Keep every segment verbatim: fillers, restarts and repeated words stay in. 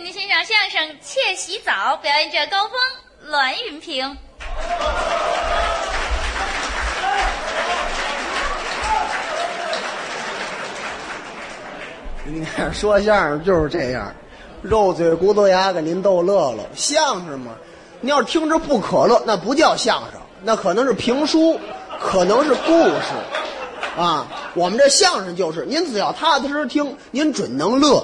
请您欣赏相声《妾洗澡》，表演者高峰、栾云平。 你看说相声就是这样，肉嘴骨头牙给您逗乐了。相声嘛，你要是听着不可乐，那不叫相声，那可能是评书，可能是故事啊。我们这相声就是，您只要踏踏实实听，您准能乐。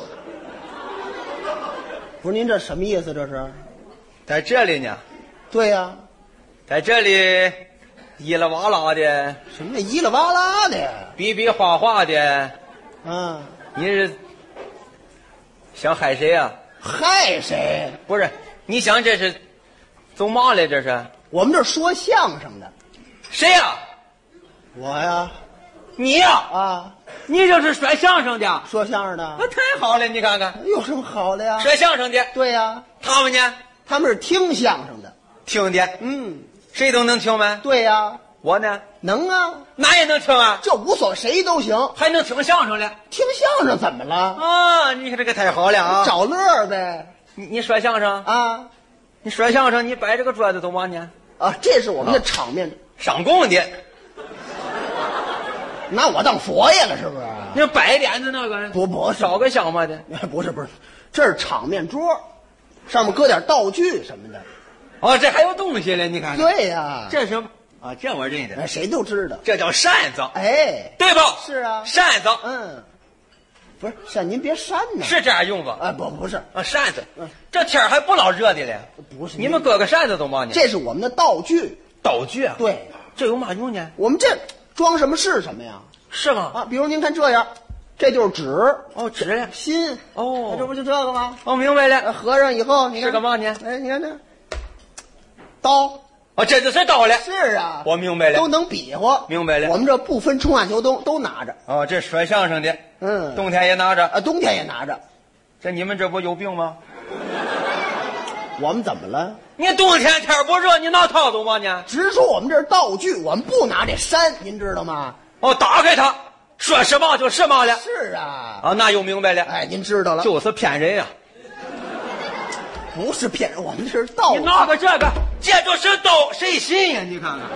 不是您这什么意思？这是在这里呢？ 对呀、啊， 在这里咿啦哇啦的， 什么咿啦哇啦的， 比比划划的， 啊， 你是想害谁呀、啊？ 害谁？ 不是，你想这是走嘛来？这是我们这说相声的。 谁呀、啊？ 我呀。 你呀、 啊？啊， 你这是说相声的？ 说相声的？ 那太好了，你看看有什么好的呀？ 说相声的？ 对呀。 他们呢？ 他们是听相声的。 听的？ 嗯， 谁都能听吗？ 对呀。 我呢？ 能啊。 哪也能听啊？ 这无所谓，谁都行。 还能听相声了？ 听相声怎么了？ 啊，你看这个太好了啊！ 找乐呗。 你你说相声啊？ 你说相声，你摆这个桌子做嘛呢？ 啊，这是我们的场面。 上供的。 拿我当佛爷了是不是？ 那摆点子那个不不是烧个香嘛的， 不是不是，这是场面桌，上面搁点道具什么的。 哦，这还有东西了，你看看。 对呀、啊， 这是啊，这我认得， 谁都知道， 这叫扇子。 哎， 对吧？ 是啊， 扇子。 嗯，不是扇您别扇呢， 是这样用吧？ 啊，不不是啊，扇子。嗯，这天儿还不老热的嘞。 不是， 你们搁个扇子都嘛呢？ 这是我们的道具。 道具啊？ 对， 这有嘛用呢？ 我们这装什么是什么呀？ 是吗？ 啊，比如您看这样，这就是纸。 哦，纸呀， 心。 哦， 这不就这个吗？ 哦，明白了。 合上以后，你看是干嘛呢？ 哎，你看这刀。 哦，这就是刀了。 是啊， 我明白了， 都能比划。 明白了， 我们这不分春夏秋冬都拿着。 哦，这说相声的， 嗯， 冬天也拿着， 啊，冬天也拿着。 这你们这不有病吗？ 我们怎么了？ 你冬天天不热，你拿套走吗呢？ 直说我们这是道具，我们不拿这山，您知道吗？ 哦，打开它，说什么就什么了。 是啊， 啊，那又明白了。 哎，您知道了， 就是骗人呀、啊。 不是骗人，我们这是道具。 你拿个这个，这就是刀，谁信呀？你看看，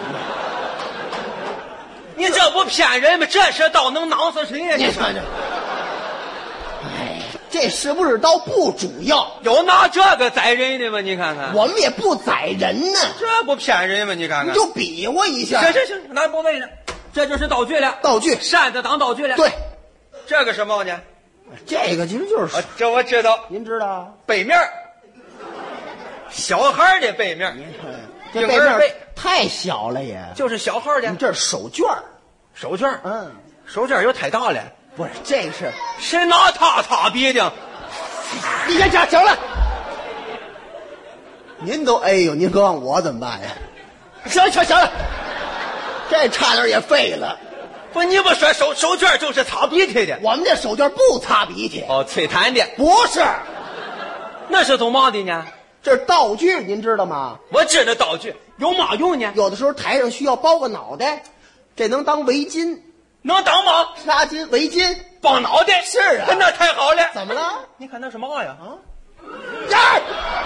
你这不骗人吗？这是刀，能囊死谁呀？ 你看这，哎，这是不是刀不主要？ 有拿这个宰人的吗？你看看， 我们也不宰人呢， 这不骗人吗？你看看， 你就比划一下。 行行行，那不对了，这就是道具了。 道具， 扇子当道具了。 对， 这个什么呢？ 这个其实就是、 啊，这我知道。 您知道？ 背面，小孩的背面。 您看，这背面背太小了也， 就是小孩的。 你这是手绢手绢嗯， 手绢又太大了。 不是，这个是谁拿它擦鼻的？ 你先行行了，您都哎呦，您搁上我怎么办呀？行行行了，这差点也废了。 不，你不说手手绢就是擦鼻涕的？ 我们这手绢不擦鼻涕。 哦，吹痰的？ 不是， 那是做嘛的呢？ 这是道具，您知道吗？ 我知道道具有嘛用呢？ 有的时候台上需要包个脑袋，这能当围巾， 能当吗？ 纱巾、围巾包脑袋。 是啊， 那太好了。 怎么了？ 你看那是嘛呀？ 啊，这儿，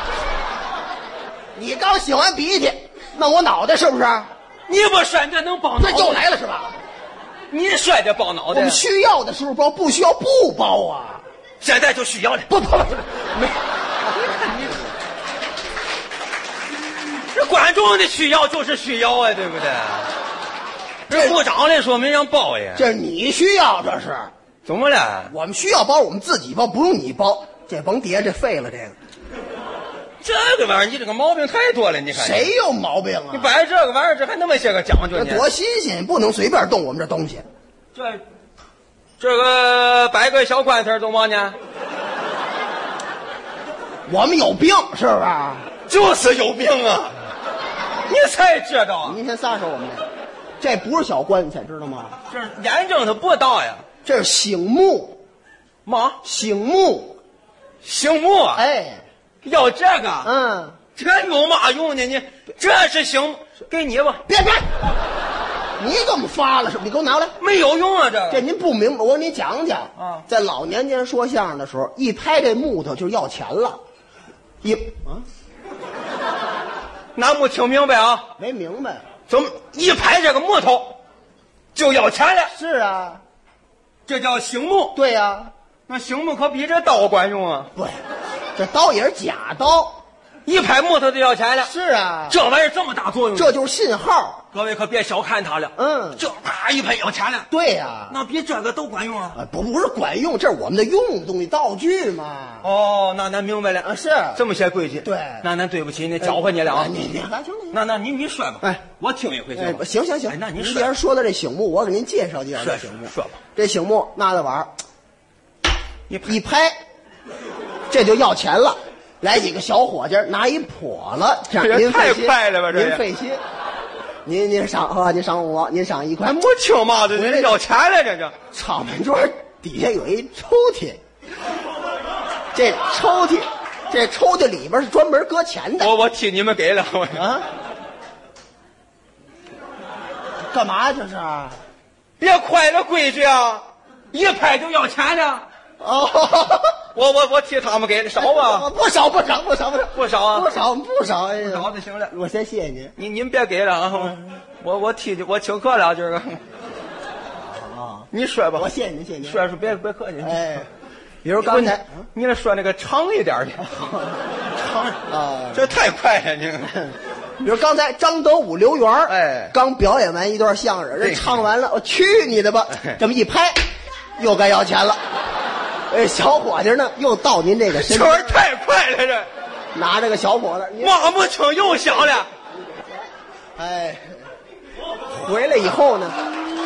你刚擤完鼻涕，弄我脑袋是不是？ 你不说这能包脑袋？ 这又来了是吧？ 你说这包脑袋？ 我们需要的时候包，不需要不包啊。 现在就需要了。 不不不，没。 这观众的需要就是需要啊，对不对？这部长来说没人包呀。 这你需要，这是怎么了？ 我们需要包，我们自己包，不用你包。这甭叠，这废了。这个这个玩意儿，你这个毛病太多了。你看谁有毛病啊？ 你摆这个玩意儿，这还那么些个讲究呢？ 多新鲜！不能随便动我们这东西。 这这个摆个小棺材做嘛呢？ 我们有病是不是？ 就是有病啊！你才知道啊！ 您先撒手我们这，这不是小棺材，知道吗？ 这眼睛它不大呀。 这是醒目， 嘛？ 醒目， 醒目啊！ 哎， 要这个？ 嗯， 这有嘛用呢？你这是醒，给你吧。 别别， 你怎么发了？是不是？你给我拿过来。 没有用啊，这个这您不明白，我给你讲讲啊。 在老年间说相声的时候，一拍这木头就要钱了，一啊， 那没听明白啊？ 没明白。 怎么一拍这个木头就要钱了？ 是啊， 这叫醒木。 对呀、啊， 那醒木可比这刀管用啊！ 对，这刀也是假刀。 一拍木头就要钱了。 是啊， 这玩意儿这么大作用， 这就是信号。 各位可别小看它了。 嗯， 这啪一拍要钱了。 对呀、啊， 那比这个都管用啊！ 啊，不不是管用，这是我们的用东西道具嘛。 哦，那咱明白了啊，是这么些规矩。 对， 那咱对不起，你搅和你了啊！ 你你还行， 那那你你说吧， 哎， 我听一回行吗？ 哎，行行行， 哎，那您既然说到这醒木，我给您介绍介绍这醒木。 说吧， 这醒木拿着玩儿，一一拍，这就要钱了。来几个小伙计拿一笸了，这样您太快了吧？这您费心，您您赏啊，您赏五，您赏一块。 没听嘛，这这要钱了，这这。 炒饭桌底下有一抽屉，这抽屉，这抽屉里边是专门搁钱的。 我我替你们给了我啊！干嘛这是？ 别坏了规矩啊！一拍就要钱呢。 哦， 我我我替他们给的少吧？ 不少不少不少不少不少啊！ 不少不少，哎呀， 少就行了。 我先谢谢您。 您您别给了啊！我我替我请客了，今儿个。 啊， 你说吧， 我谢谢您，谢谢您。 说说别别客气。 哎，比如刚才你来说那个长一点的，长啊， 这太快了，你。 比如刚才张德武、刘源， 哎， 刚表演完一段相声，人唱完了，我去你的吧！这么一拍，又该要钱了。哎，小伙计呢，又到您这个身这玩意儿太快了，这拿着个小伙子， 骂不清又响了。 哎，回来以后呢，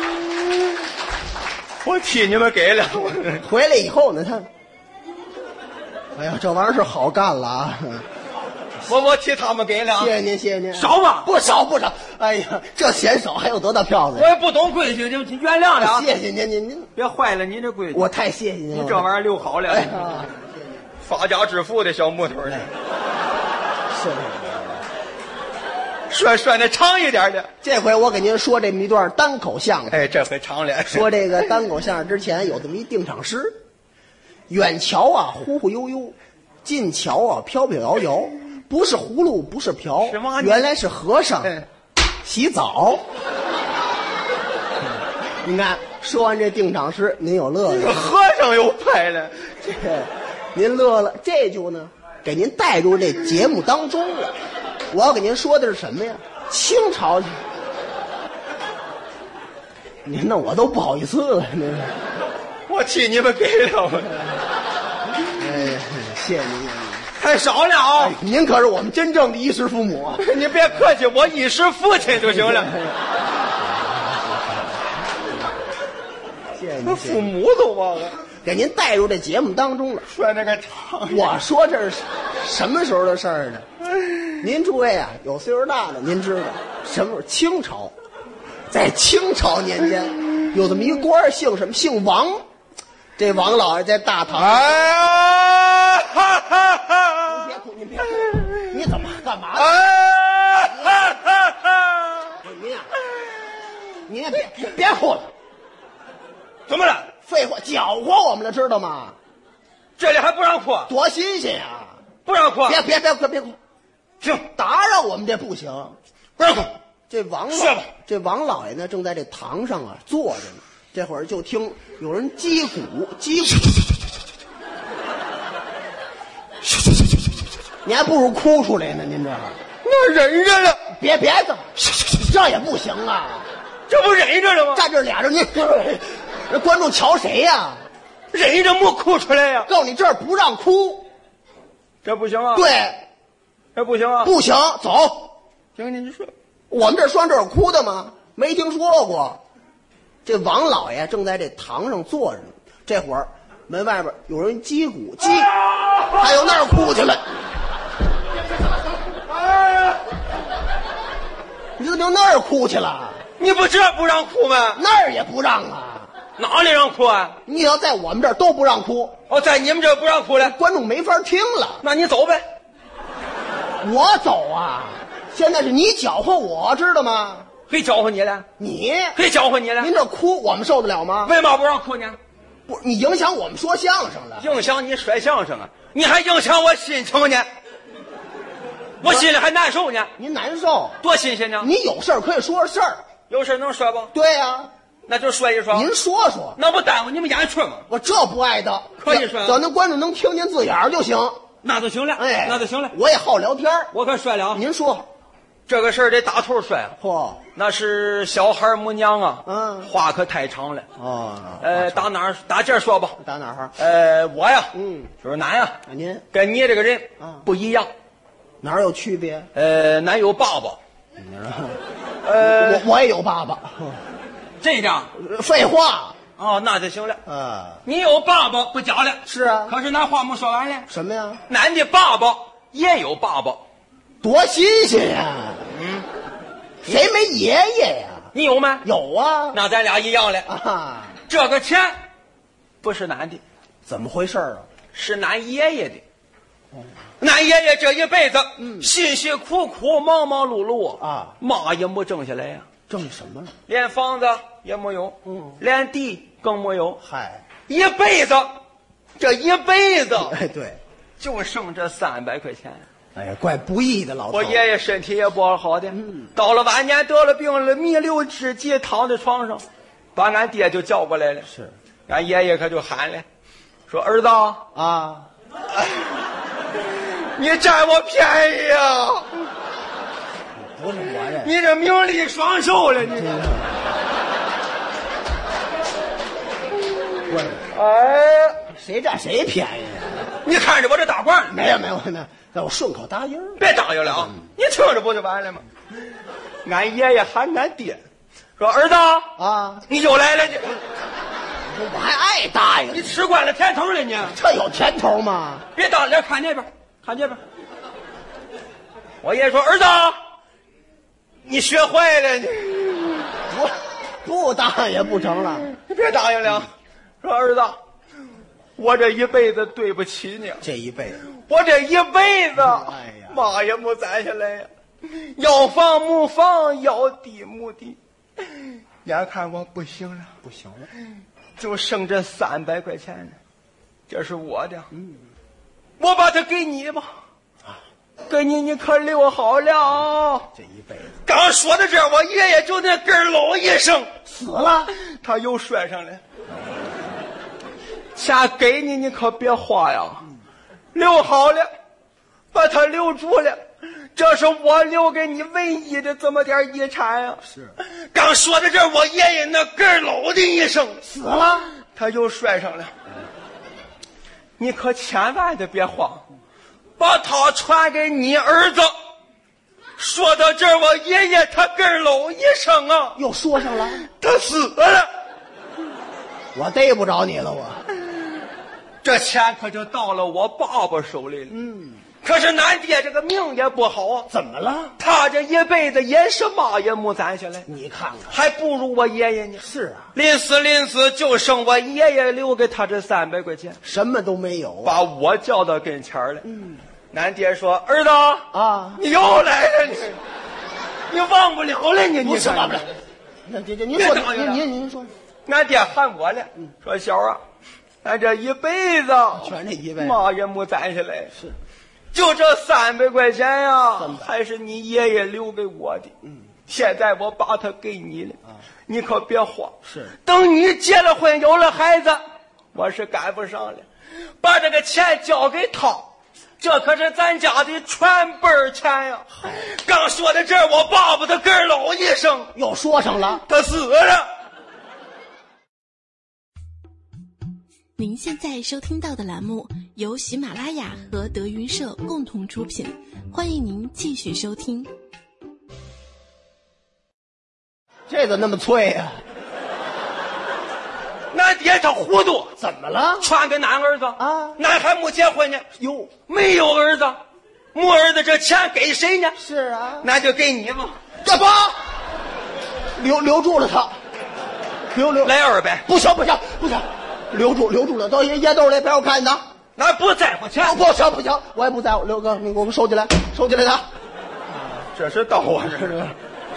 我替你们给了。 回来以后呢，他，哎呀，这玩意儿是好干了啊！ 我我替他们给了， 谢谢您，谢谢您。 少吧？ 不少不少。哎呀，这嫌少还有得到票子。 我也不懂规矩，就原谅了啊。 谢谢您，您您别坏了您这规矩。 我太谢谢您了。 你这玩意儿留好了。 哎呀， 发家致富的小木头呢。 是。 说说那长一点的。 这回我给您说这么一段单口相声。 哎，这回长了。 说这个单口相声之前有这么一定场诗：远瞧啊忽忽悠悠，近瞧啊飘飘摇摇。不是葫芦，不是瓢，原来是和尚洗澡。您看，说完这定场诗，您有乐了。 和尚又拍了， 这您乐了，这就呢给您带入这节目当中了。我要给您说的是什么呀？清朝，您那我都不好意思了。您， 我替你们给了。 哎，谢谢您。 太少了啊、哎！ 您可是我们真正的衣食父母啊！ 你别客气，我衣食父亲就行了。 谢谢您， 父母都忘了， 给您带入这节目当中了。 说那个长， 我说这是什么时候的事儿呢？您诸位啊，有岁数大的，您知道什么时候？清朝，在清朝年间，有这么一官姓什么？姓王。这王老爷在大堂。 哎呀！哈哈哈！您别哭，您别哭，你怎么干嘛？ 哎哈哈哈！ 您呀，您也别别别哭了。 怎么了？ 废话，搅和我们了，知道吗？ 这里还不让哭？ 多新鲜呀！ 不让哭！ 别别别别别哭！ 行， 打扰我们这不行， 不让哭。 这王说吧， 这王老爷呢，正在这堂上啊坐着呢。这会儿就听有人击鼓，击鼓。你还不如哭出来呢，您这我忍着了。 别别的，这也不行啊！ 这不忍着了吗？ 站这俩人，您这观众瞧谁呀、啊？ 忍着没哭出来呀、啊！ 告诉你，这儿不让哭， 这不行啊！ 对， 这不行啊！ 不行，走。 行，你说， 我们这双这有哭的吗？没听说过。这王老爷正在这堂上坐着呢，这会儿门外边有人击鼓，击，还有那儿哭去了。 哎呀， 你怎么就那儿哭去了？ 你不这不让哭吗？ 那儿也不让啊。 哪里让哭啊？ 你要在我们这儿都不让哭。 哦，在你们这儿不让哭了， 观众没法听了。 那你走呗。 我走啊？现在是你搅和我，知道吗？ 谁搅和你了？ 你谁搅和你了？ 您这哭，我们受得了吗？ 为嘛不让哭呢？ 不，你影响我们说相声了， 影响你说相声啊！你还影响我心情呢，我心里还难受呢。 您难受， 多新鲜呢！ 你有事儿可以说事儿。 有事能说不？ 对呀、啊， 那就说一说。 您说说， 那不耽误你们演出吗？ 我这不爱的， 可以说， 只要那观众能听见字眼儿就行。 那就行了， 哎， 那就行了。 我也好聊天， 我可说了啊。 您说， 这个事儿得打头说。 嚯， 那是小孩母娘啊， 嗯， 话可太长了。 哦， 呃，打哪儿？打这儿说吧。 打哪儿？ 呃，我呀， 嗯， 就是俺呀， 您跟你这个人不一样。 哪儿有区别？ 呃，俺有爸爸。 呃，我我也有爸爸。 这样， 废话。 哦，那就行了。 啊， 你有爸爸不假了。 是啊。 可是那话没说完呢。 什么呀？ 俺的爸爸也有爸爸， 多新鲜呀！ 嗯， 谁没爷爷呀？ 你有吗？ 有啊。 那咱俩一样了啊。 这个钱不是俺的， 怎么回事啊？ 是俺爷爷的。俺爷爷这一辈子，嗯，辛辛苦苦、忙忙碌碌啊， 嘛也没挣下来呀。 挣什么了？ 连房子也没有， 嗯， 连地更没有。 嗨， 一辈子，这一辈子， 哎，对， 就剩这三百块钱。 哎呀，怪不易的，老头。 我爷爷身体也不好的，嗯，到了晚年得了病了，弥留之际躺在床上，把俺爹就叫过来了。 是， 俺爷爷可就喊了，说儿子啊， 你占我便宜呀！ 不是我这， 你这名利双收了，你这。 我哎， 谁占谁便宜啊？ 你看着我这大褂， 没有没有没有，那我顺口答应。 别答应了啊！嗯、你听着不就完了吗？俺爷爷喊俺爹，说儿子啊， 你又来了，你我还爱答应。 你吃惯了甜头了你？ 这有甜头吗？ 别当脸，看那边，看这边。我爷爷说儿子。你学坏了，你我不答应也不成了。 你别答应了，说儿子，我这一辈子对不起你， 这一辈子， 我这一辈子， 哎呀， 嘛也没攒下来呀，要房没房，要地没地，眼看我不行了， 不行了， 就剩这三百块钱了，这是我的，嗯，我把它给你吧。给你，你可留好了。 这一辈子， 刚说到这儿，我爷爷就那咯喽一声死了， 他又摔上来。钱给你，你可别花呀，留好了，把它留住了。这是我留给你唯一的这么点遗产呀。 是， 刚说到这儿，我爷爷那咯喽的一声死了， 他又摔上了。你可千万的别慌。把他传给你儿子。说到这儿，我爷爷他咯喽一声啊， 又说上了， 他死了。 我逮不着你了，我这钱可就到了我爸爸手里了。 嗯， 可是俺爹这个命也不好啊。 怎么了？ 他这一辈子也是嘛也没攒下来， 你看看， 还不如我爷爷呢。 是啊， 临死临死就剩我爷爷留给他这三百块钱， 什么都没有， 把我叫到跟前儿来。 嗯。 俺爹说：“儿子啊， 你又来了，你你忘不了了，你你是忘不了。那这这您说，您您您说， 俺爹喊我了，说小啊，俺这一辈子全这一辈子嘛也没攒下来， 是， 就这三百块钱呀，还是你爷爷留给我的。嗯，现在我把它给你了，啊，你可别花。 是， 等你结了婚有了孩子，我是赶不上了，把这个钱交给他。”这可是咱家的全本钱呀！刚说到这儿，我爸爸他咯喽一声， 又说上了， 他死了。 您现在收听到的栏目由喜马拉雅和德云社共同出品，欢迎您继续收听。 这怎么那么脆呀？ 俺爹他糊涂， 怎么了？ 传给俺儿子啊， 俺还没结婚呢。 哟， 没有儿子，没儿子，这钱给谁呢？ 是啊， 那就给你吧。 这不，留留住了他，留留来二百， 不行不行不行，留住留住了，到爷爷兜里别我看他。 俺不在乎钱， 不行不行，我也不在乎。刘哥，你给我们收起来，收起来他。 这是刀啊，这是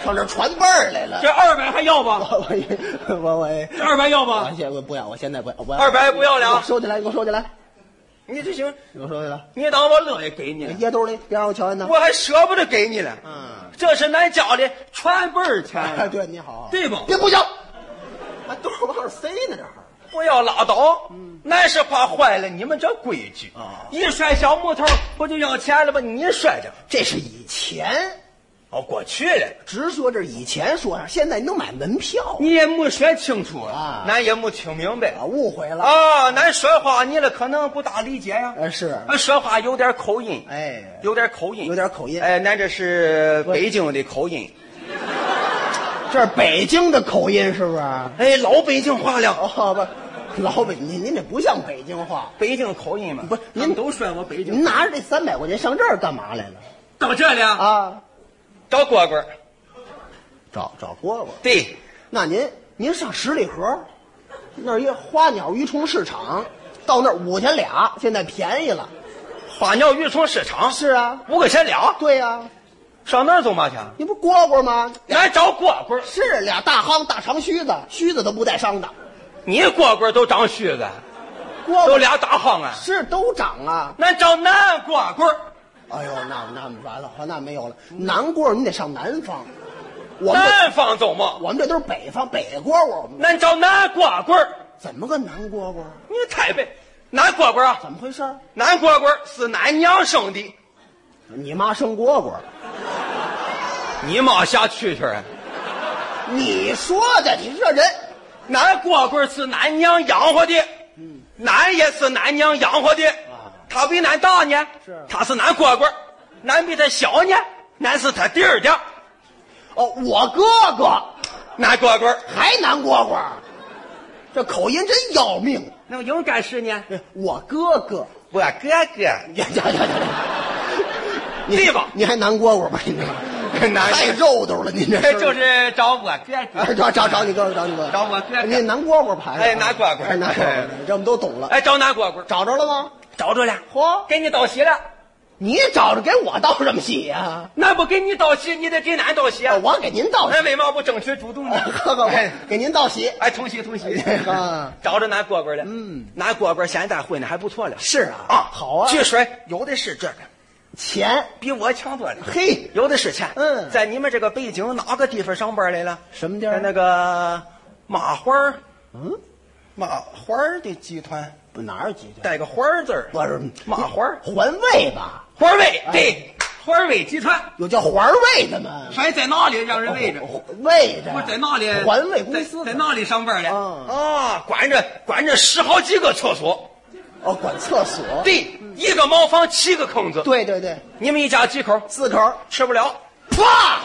上这传辈儿来了。 这二百还要吧？ 我我我我这二百要吧？ 我现我不要，我现在不要，我二百不要了啊！ 收起来，你给我收起来。 你这行， 你给我收起来。 你当我乐意给你了？ 掖兜里，别让我瞧见呢。 我还舍不得给你了。 嗯， 这是咱家的传辈儿钱。 哎，对，你好， 对吧？ 别不行，还兜往上塞呢，这还。 不要拉倒，那是怕坏了你们这规矩啊！ 一摔小木头不就要钱了吗？你摔着， 这是以前， 哦，过去了。 直说这以前说上，现在能买门票， 你也没说清楚啊， 咱也没听明白啊，误会了啊！咱说话你了可能不大理解呀。 呃，是， 说话有点口音， 哎， 有点口音， 有点口音。 哎，咱这是北京的口音， 这是北京的口音是不是？ 哎，老北京话了。 哦不。老北，您您这不像北京话， 北京口音嘛？ 不是，您都说我北京。 您拿着这三百块钱上这儿干嘛来了？ 到这里啊， 找蝈蝈， 找找蝈蝈。 对， 那您您上十里河，那儿一花鸟鱼虫市场，到那儿五块钱俩，现在便宜了。 花鸟鱼虫市场是啊， 五块钱俩。 对呀、啊， 上那儿做嘛去？ 你不蝈蝈吗？ 咱找蝈蝈， 是俩大夯大长须子，须子都不带伤的。 你蝈蝈都长须子， 蝈都俩大夯啊！ 是都长啊。 咱找南蝈蝈。 哎呦，那那完了，那没有了。南蝈你得上南方，我们南方走吗？ 我们这都是北方北蝈蝈。 咱找南蝈蝈。 怎么个南蝈蝈？ 你太背，南蝈蝈啊？ 怎么回事？ 南蝈蝈是俺娘生的。 你妈生蝈蝈？ 你妈瞎蛐蛐啊？ 你说的，你这人。 俺蝈蝈是俺娘养活的，嗯，俺也是俺娘养活的，啊，他比俺大呢， 是， 他是俺蝈蝈，俺比他小呢，俺是他弟儿的。 哦，我哥哥， 俺蝈蝈还男蝈蝈，这口音真要命。 那应该是呢， 我哥哥， 我哥哥， 呀呀呀呀！ 对吧？ 你还男蝈蝈吧？你这太肉豆了，您这就是找我哥哥， 找找找你哥哥，找你哥哥， 找我哥哥。 你男蝈蝈牌， 哎，男蝈蝈， 哎，男蝈蝈，这我们都懂了。 哎，找男蝈蝈， 找着了吗？ 找着了。 嚯， 给你道喜了。 你找着给我道什么喜呀？ 那不给你道喜，你得给俺道喜啊！ 我给您道喜， 那为嘛不争取主动呢？ 哥哥，给您道喜， 哎，同喜同喜啊！ 找着男蝈蝈了， 嗯， 男蝈蝈现在混的还不错了。 是啊， 啊， 好啊。 据说有的是这个钱， 比我强多了。 嘿， 有的是钱。 嗯， 在你们这个北京哪个地方上班来了？ 什么地儿？ 那个麻花儿， 嗯， 麻花儿的集团。 不哪儿集团？ 带个花字儿， 不是麻花儿， 环卫吧？ 环卫，对，环卫集团有叫环卫的吗？ 还在哪里让人围着？ 围着？ 我在哪里？ 环卫公司在哪里上班的？ 啊， 管着管着十好几个厕所。 哦，管厕所。 对，一个茅房七个坑子。 对对对， 你们一家几口？ 四口， 吃不了。 啪！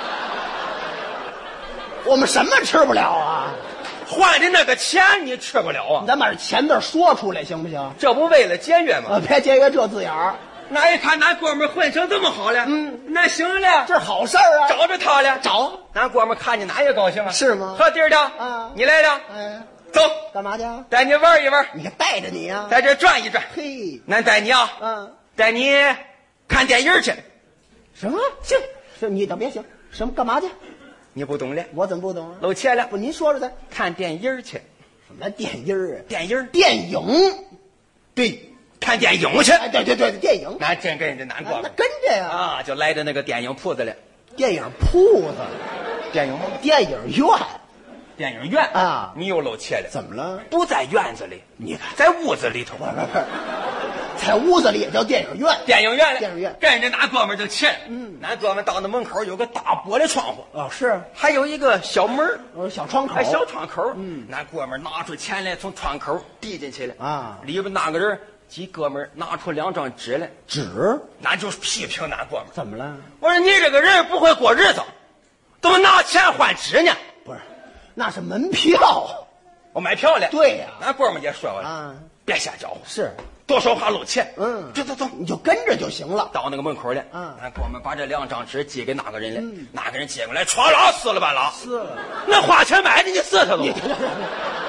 我们什么吃不了啊？ 换的那个钱你吃不了啊！ 咱把这钱字说出来行不行？ 这不为了节约吗？ 啊，别节约这字眼儿。 那一看咱哥们混成这么好了， 嗯， 那行了， 这是好事儿啊！ 找着他了， 找咱哥们看见哪也高兴啊？ 是吗？ 喝地儿的啊， 你来了， 哎， 走， 干嘛去？ 带你玩一玩。 你看带着你呀， 在这转一转。 嘿， 俺带你啊， 嗯， 带你看电影去。 什么？ 行， 是你等别行，什么干嘛去？ 你不懂了， 我怎么不懂啊？ 露怯了。 不，您说说咱看电影去。 什么电影啊？ 电影， 电影， 对，看电影去。 哎，对对对，电影。 那真跟着南瓜那跟着呀啊，就来到那个电影铺子了。 电影铺子， 电影电影院， 电影院啊， 你又露怯了。 怎么了？ 不在院子里， 你看， 在屋子里头。 不是不是，在屋子里也叫电影院。 电影院了， 电影院， 跟着俺哥们就去了。 嗯， 俺哥们到那门口有个大玻璃窗户， 哦是， 还有一个小门， 哦小窗口， 还小窗口。 嗯， 俺哥们拿出钱来，从窗口递进去了。 啊， 里边那个人几哥们拿出两张纸来， 纸， 俺就批评俺哥们。 怎么了？ 我说你这个人不会过日子，怎么拿钱换纸呢？ 不是，那是门票。 我买票了。 对呀， 俺哥们也说我了， 啊， 别瞎搅和， 是多说话露怯。 嗯， 走走走， 你就跟着就行了。 到那个门口了， 嗯， 俺哥们把这两张纸寄给那个人了， 嗯， 那个人接过来，唰啦撕了半拉， 撕了， 那花钱买的你撕他都。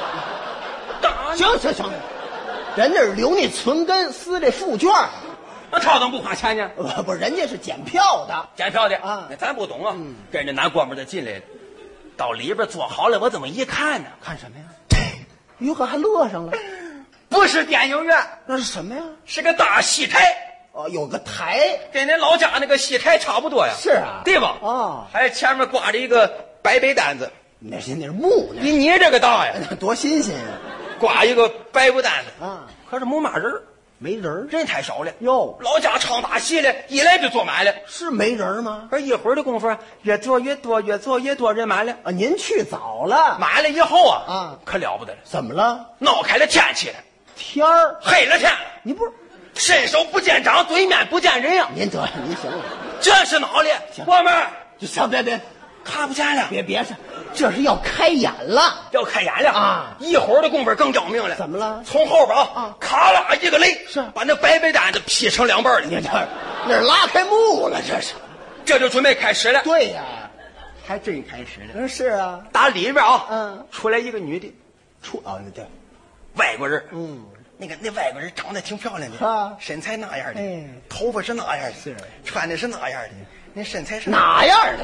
行行行，人家是留你存根，撕这副卷。 么掏怎么不花钱呢？ 呃不，人家是检票的， 检票的啊那咱不懂啊。 嗯跟着男哥们儿就进来了，到里边坐好了，我这么一看呢， 看什么呀？哟呵，还乐上了， 不是电影院， 那是什么呀？ 是个大戏台， 哦，有个台， 跟咱老家那个戏台差不多呀。 是啊对吧？ 哦还前面挂着一个白白单子， 那是那是木呢， 比你这个大呀， 多新鲜呀！ 挂一个白布单子啊， 可是没嘛人儿， 没人儿人太少了。 哟， 老家唱大戏的，一来就坐满了。 是没人儿吗？ 而一会儿的功夫，越坐越多，越坐越多，人满了。 啊，您去早了， 满了以后啊， 啊可了不得了， 怎么了？ 闹开了天气了， 天儿， 黑了天了， 你不是伸手不见掌，对面不见人呀。 您得您行了， 这是哪里？我们就行，别别看不见了， 别别是，这是要开演了， 要开眼了啊一会儿的功夫更要命了。 怎么了？ 从后边啊啊， 咔啦一个雷， 是把那白白单子劈成两半了。 你这那是拉开幕了，这是。 这就准备开始了。 对呀， 还真开始了。 嗯，是啊， 打里边啊， 嗯， 出来一个女的， 出啊，那对， 外国人， 嗯， 那个那外国人长得挺漂亮的， 啊身材那样的， 哎头发是那样的， 是穿的是那样的，那身材是哪样的？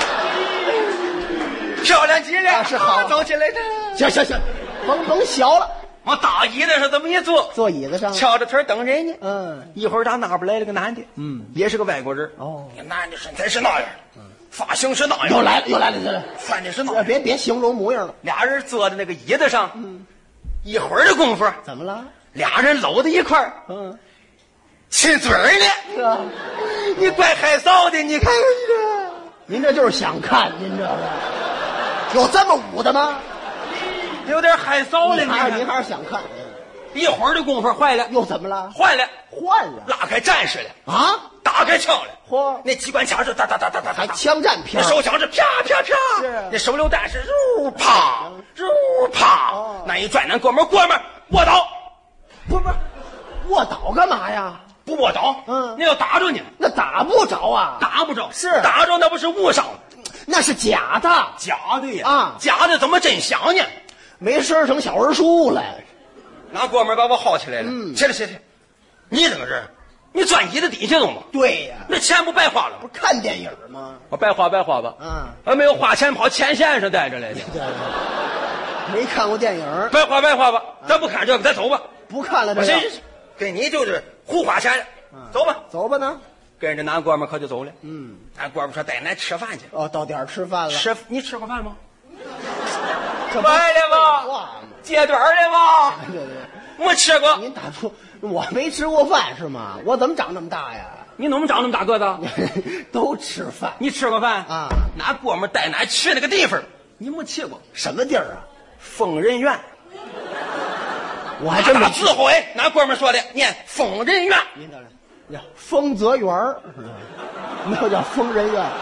漂亮极了， 啊是好走起来的。 行行行，甭甭学了， 往大椅子上这么一坐， 坐椅子上， 翘着腿等人呢。 嗯， 一会儿打那边来了个男的， 嗯， 也是个外国人。 哦那男的身材是那样，嗯，发型是那样， 又来了又来了，这这穿的是那样。 这别别形容模样了， 俩人坐在那个椅子上，嗯，一会儿的功夫， 怎么了？ 俩人搂在一块儿， 嗯， 亲嘴儿呢。 是啊， 你怪害臊的，你看看你这。 您这就是想看，您这个有这么舞的吗？ 有点害臊了，你看您还是您还是想看？ 一会儿的功夫坏了， 又怎么了？ 坏了， 换了拉开战士了， 啊？ 打开枪了。 嚯， 那机关枪是哒哒哒哒哒哒哒， 还枪战片那手枪是啪啪啪， 是啊那手榴弹是如啪如啪哦， 那一转，咱哥们儿哥们儿卧倒， 不是不是，卧倒干嘛呀？ 不卧倒， 嗯那要打着你， 那打不着啊， 打不着， 是打着那不是误伤， 那是假的， 假的呀， 啊假的怎么真响呢？ 没声成小人书了。 那哥们儿把我薅起来了， 嗯起来起来，你怎么这？你钻椅子底下了吗？ 对呀， 那钱不白花了吗？ 不是看电影吗？ 我白花白花吧， 嗯， 我没有花钱跑前线上待着来的， 对，没看过电影， 白花白花吧，咱不看这个，咱走吧。 不看了这个。 我这跟你就是胡花钱了，走吧。 走吧呢。 跟着男哥们儿可就走了。 嗯， 俺哥们儿说带咱吃饭去。 哦，到点儿吃饭了。 吃你吃过饭吗？ 这不来了废话吧吗？ 接短儿了吧？ 对对， 没吃过。 您打出我没吃过饭是吗？我怎么长这么大呀？ 你怎么长那么大个子？ 都吃饭。 你吃过饭啊？ 那哥们儿带俺去那个地方，你没去过？ 什么地儿啊？ 疯人院。 我还真没大智慧，那哥们儿说的，念疯人院。 您等着，呀，丰泽园儿，没有叫疯人院。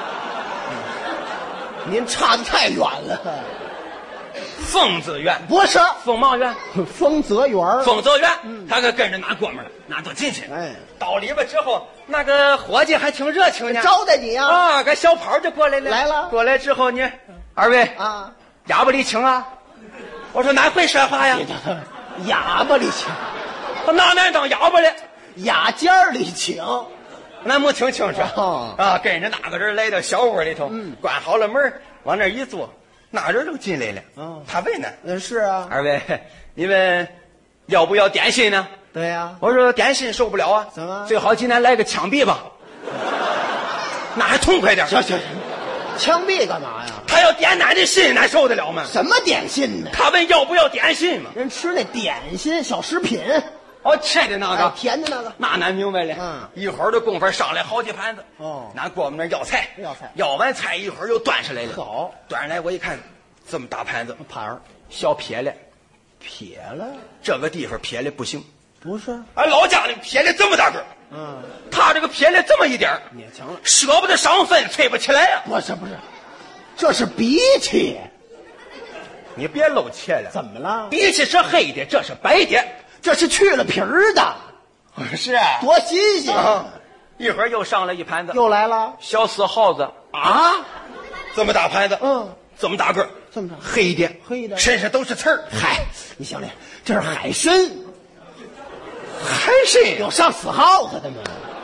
您差的太远了， 疯子院不是疯帽院。 丰泽园儿。 丰泽院，他可跟着那哥们儿，那就进去。 哎， 到里边之后，那个伙计还挺热情呢， 招待你呀、 啊，个小跑就过来了。 来了过来之后呢，二位啊！ 哑巴里请啊。我说哪会说话呀？ 哑巴里请， 我拿哪当哑巴了？ 雅间儿里请。 俺没听清楚、 哦、 啊，跟着那个人来到小屋里头， 嗯， 关好了门，往那一坐，那人都进来了。 哦， 他问呢， 嗯，是啊， 二位，你们要不要点心呢？ 对呀、啊， 我说点心受不了啊， 怎么？ 最好今天来个枪毙吧，那还痛快点。 行行行，枪毙干嘛呀？ 他要点俺的心，咱受得了吗？ 什么点心呢？ 他问要不要点心嘛？ 人吃那点心小食品， 哦，吃的那个， 哎、甜的那个， 那咱明白了。 嗯， 一会儿的功夫上来好几盘子。 哦， 俺过我们那要菜， 要菜， 要完菜一会儿又端上来了。 好， 端上来我一看，这么大盘子， 盘儿小撇了， 撇了， 这个地方撇了不行。 不是， 俺老家那撇了这么大个， 嗯， 他这个撇了这么一点儿， 勉强了， 舍不得上分，吹不起来呀、 啊。不是不是，这是鼻涕。 你别露怯了， 怎么了？ 鼻涕是黑的，这是白的， 这是去了皮儿的。 是啊， 多新鲜！ 啊、一会儿又上了一盘子， 又来了小死耗子啊！ 这么大盘子， 嗯， 这么大个， 这么大， 黑的， 黑的， 身上都是刺儿。 嗨，你想想，这是海参， 海参有上死耗子的吗？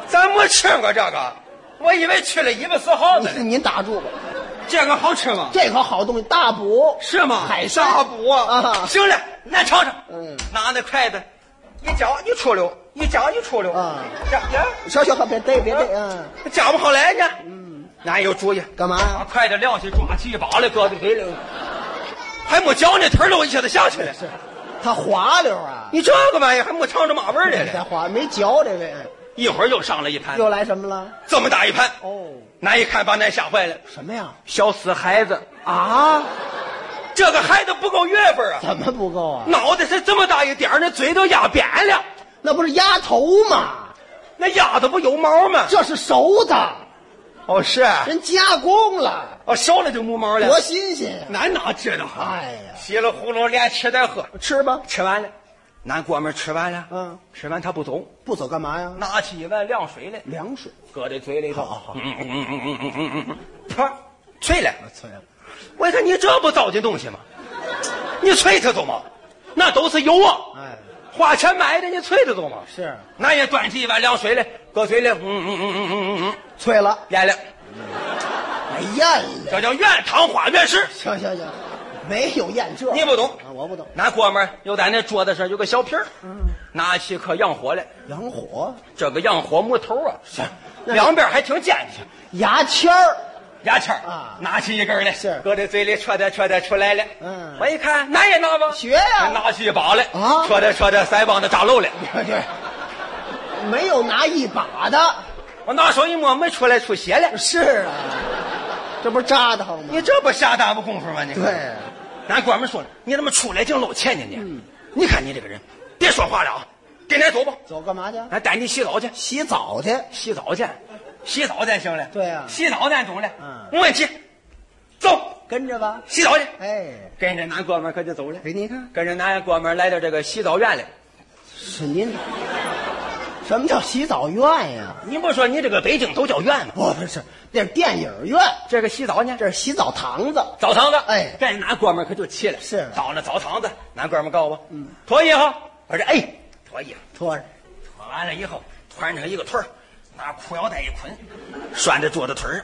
咱没吃过这个，我以为去了一个四号呢。 您您打住吧， 这个好吃吗？ 这可好东西，大补是吗？ 海参大补啊！ 行了，来尝尝。 嗯， 拿那筷子一夹一出溜，一夹一出溜啊！ 夹呀， 小小可别对别对，嗯， 夹不好来呢。嗯，俺有主意， 干嘛呀？ 把筷子撂起，抓起一把来，搁在嘴里，还没嚼那腿儿都一下子下去了。 是，它滑溜啊！ 你这个玩意还没尝着嘛味儿来了？ 这滑没嚼这位， 一会儿又上了一盘， 又来什么了？ 这么大一盘哦， 俺一看把俺吓坏了。 什么呀？ 小死孩子， 啊？ 这个孩子不够月份啊！ 怎么不够啊？ 脑袋是这么大一点儿，那嘴都压扁了。 那不是鸭头吗？ 那鸭子不有毛吗？ 这是熟的， 哦是， 人加工了， 哦熟了就没毛了， 多新鲜呀！ 俺哪知道啊？ 哎呀， 稀里糊涂连吃带喝， 吃吧， 吃完了，俺哥们儿吃完了， 嗯， 吃完他不走， 不走干嘛呀？ 拿起一碗凉水来， 凉水， 搁在嘴里头， 好好好嗯嗯嗯嗯嗯嗯嗯嗯，啪，脆了， 脆了， 我一看你这不糟践东西吗？你脆它走吗？那都是油啊！ 哎， 花钱买的，你脆它走吗？ 是， 那也端起一碗凉水来，搁嘴里，嗯嗯嗯嗯嗯嗯嗯， 脆了， 咽了， 哎咽了， 这叫原汤化原食。 行行行，没有咽这， 你不懂啊，我不懂。 俺哥们儿又在那桌子上有个小瓶儿， 嗯， 拿起颗洋火来， 洋火， 这个洋火木头啊，是两边还挺尖的， 牙签儿， 牙签儿啊拿起一根来， 是搁在嘴里戳的戳的出来了。 嗯我一看，那也拿吧， 学呀拿起一把来， 啊戳的戳的腮帮子扎漏了。 对，没有拿一把的， 我拿手一摸，没出来出血了。 是啊，这不是扎的好吗？ 你这不下耽误功夫吗？你看对， 俺哥们说了，你怎么出来净露钱呢？你，你看你这个人，别说话了啊，跟咱走吧， 走干嘛去？ 俺带你洗澡去。 洗澡去。 洗澡去，洗澡咱行了。 对呀洗澡咱懂了。 嗯没问题。走， 跟着吧。 洗澡去。 哎， 跟着俺哥们儿可就走了。 给你看， 跟着俺哥们儿来到这个洗澡院来。 是您。什么叫洗澡院呀？ 你不说你这个北京都叫院吗？ 不不是，那是电影院， 这个洗澡呢， 这是洗澡堂子。 澡堂子。 哎跟着俺哥们儿可就去了。 是到了澡堂子，俺哥们儿告诉我，嗯，脱衣服。我说哎，脱衣服。 脱着， 脱完了以后，穿上一个腿儿，拿裤腰带一捆，拴着桌子腿儿，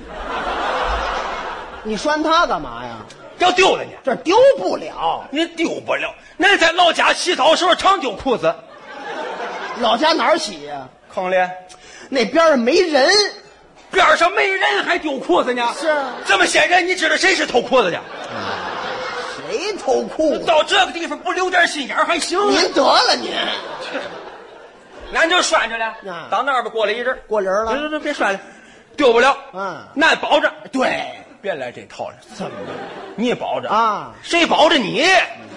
你拴它干嘛呀？ 要丢了呢。 这丢不了。 你丢不了。那在老家洗澡时候常丢裤子， 老家哪儿洗呀？ 坑里那边儿没人。 边上没人还丢裤子呢。 是啊这么些人，你知道谁是偷裤子的？ 谁偷裤子？ 到这个地方不留点心眼儿还行。 您得了您， 俺就拴着了。 啊到那边过了一阵， 过人了。 别别别拴了，丢不了。 嗯俺保着。 对， 别来这套了， 怎么着？ 你保着啊谁保着你？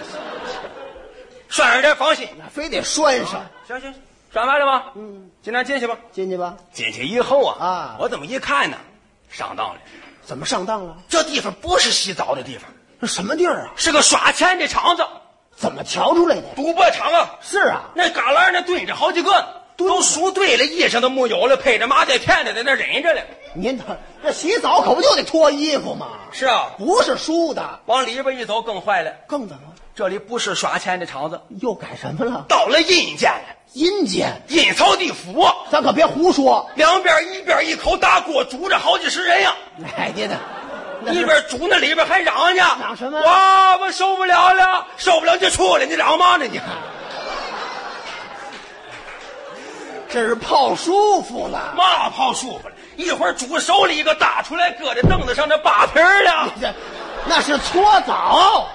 拴着点放心。 非得拴上。 行行，拴完了吗？嗯，今天进去吧。 进去吧。 进去以后啊， 啊我这么一看呢，上当了。 怎么上当了？ 这地方不是洗澡的地方， 这什么地儿啊？ 是个耍钱的场子， 怎么调出来的？ 赌博场啊。 是啊， 那旮旯那蹲着好几个呢，都输对了，衣裳都没有了，配着麻袋片子在那忍着了。 您这这洗澡可不就得脱衣服吗？ 是啊， 不是输的， 往里边一走更坏了， 更怎么？ 这里不是耍钱的场子， 又改什么了？ 到了阴间了， 阴间， 阴曹地府啊， 咱可别胡说。 两边一边一口大锅煮着好几十人呀， 哎，您的一边煮那里边还嚷呢， 嚷什么哇，我受不了了，受不了就出来，你嚷嘛呢你？ 这是泡舒服了。 嘛泡舒服了，一会儿煮熟了一个大出来，搁在凳子上那扒皮儿了。 这那是搓澡。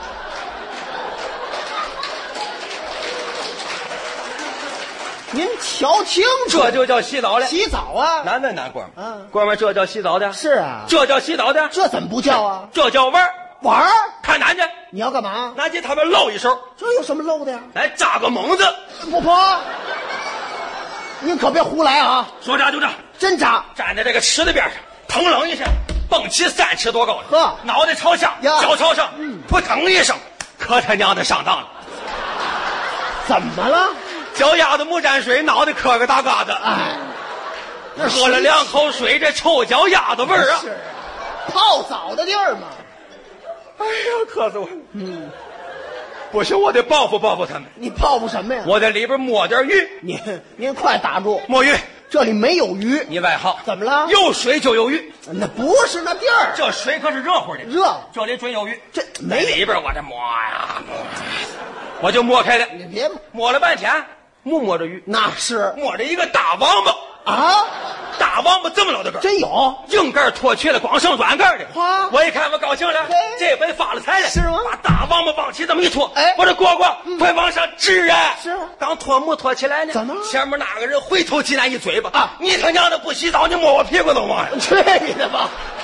您瞧清楚， 这就叫洗澡了。 洗澡啊？ 难问难哥们儿， 嗯哥们儿，这叫洗澡的？ 是啊， 这叫洗澡的？ 这怎么不叫啊？ 这叫玩儿。 玩儿？ 看咱去， 你要干嘛？ 拿起他们露一手， 这有什么漏的呀？ 来扎个猛子， 不婆，您可别胡来啊！ 说扎就扎， 真扎。 站在这个池子边上，腾楞一下，蹦起三尺多高了， 呵脑袋朝下， 呀脚朝上，扑腾一声，可他娘的上当了， 怎么了？ 脚丫子没沾水，脑袋磕个大疙瘩， 哎，那喝了两口水，这臭脚丫子味儿啊！ 是啊，泡澡的地儿嘛。 哎呀，渴死我！嗯，不行，我得报复报复他们， 你泡泡什么呀？ 我在里边摸点鱼， 您您快打住！ 摸鱼， 这里没有鱼。 你外号怎么了？ 有水就有鱼， 那不是那地儿， 这水可是热乎的， 热。 这里准有鱼。 这没里边我这摸呀，我就摸开了。 你别摸了半天，没摸着鱼， 那是摸着一个大王八啊， 大王八这么老的个， 真有， 硬盖脱去了，光剩软盖的。 啊， 我一看我高兴了，这回发了财了， 是吗？ 把大王八往起这么一拖， 哎， 我这蝈蝈、嗯、快往上支啊！ 是， 刚拖没拖起来呢， 怎么？ 前面那个人回头进来一嘴巴啊！你他娘的不洗澡，你摸我屁股都忘了！ 去你的吧！